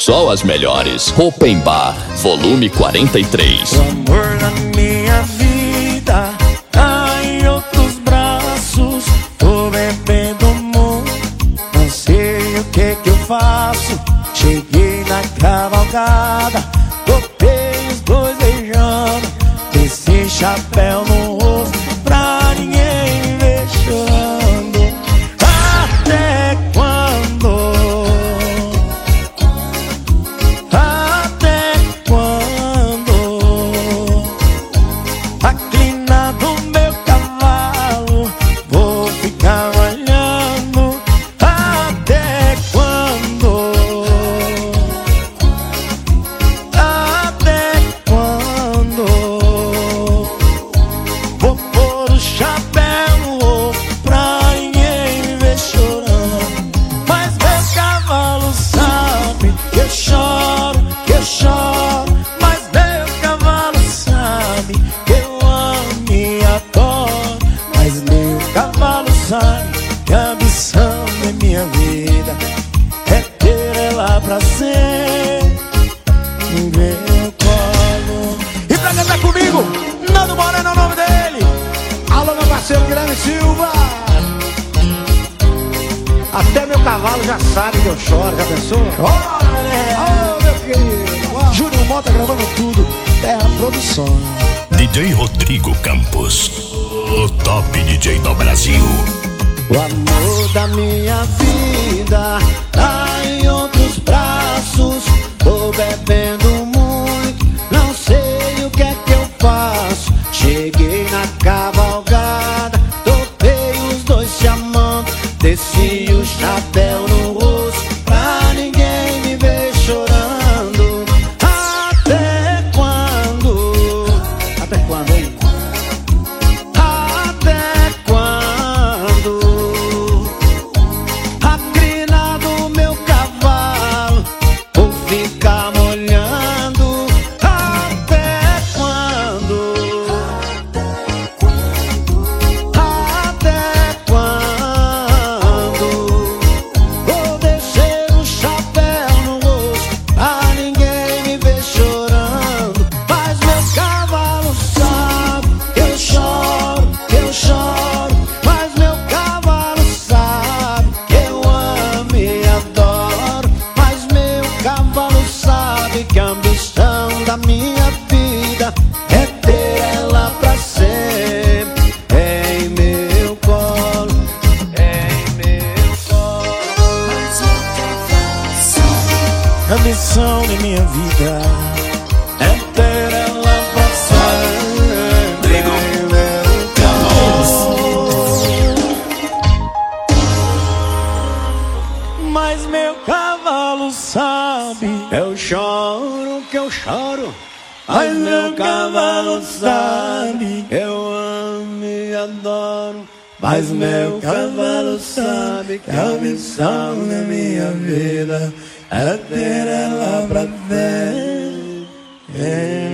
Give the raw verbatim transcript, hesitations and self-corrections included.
só as melhores. Open Bar, volume quarenta e três. O amor da minha vida tá em outros braços. Tô bebendo muito, não sei o que que eu faço. Cheguei na cavalgada, topei os dois beijando. Desci chapéu no rosto pra ninguém me ver chorando. Até quando? Até quando? Aqui na do meu cavalo vou ficar olhando. Até quando? Até quando? Vou pôr o chapéu no rosto pra ninguém me ver chorando. Mas meu cavalo sabe que eu choro, que eu choro. Mas meu cavalo sabe que eu amo e adoro. Mas meu cavalo sabe que a ambição da minha vida é ter ela pra sempre no meu colo. E pra cantar comigo, Nando Moreno é o nome dele. Alô, meu parceiro Guilherme Silva. Até meu cavalo já sabe que eu choro, já pensou? Olha, Oh, meu querido. Júnior Mota gravando tudo. Terra Produção. D J Rodrigo Campos, o top D J do Brasil. o amor da minha vida tá em outros braços. Tô bebendo muito, não sei o que é que eu faço. Cheguei na cavalgada, topei os dois se amando. Desci o chapéu no rosto pra ninguém me ver chorando. Até quando? Até quando, hein? Até quando? A crina do meu cavalo vou ficar molhando. Até quando? Até quando? Vou descer o chapéu no rosto pra ninguém me ver chorando. Mas meu cavalo sabe que eu choro, que eu choro. Mas meu cavalo sabe que eu amo e adoro. Mas meu cavalo sabe que a ambição da minha vida é ter ela pra sempre em meu colo, em meu colo. A ambição da minha vida é ter ela pra sempre em meu colo. Mas meu cavalo sabe que eu choro, que eu choro. Mas meu cavalo sabe que eu amo e adoro. Mas meu cavalo sabe que a missão da minha vida é ter ela pra ver.